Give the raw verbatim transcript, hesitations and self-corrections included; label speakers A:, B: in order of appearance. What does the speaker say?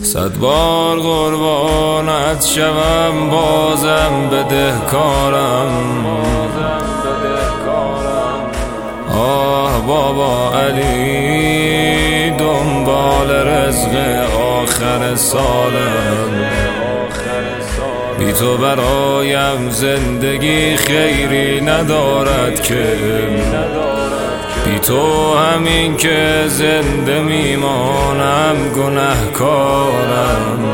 A: صد بار قربانت شوم بازم بدهکارم. آه بابا علی دنبال رزق آخر سالم، بی تو برایم زندگی خیری ندارد که، بی تو همین که زنده میمانم گناهکارم.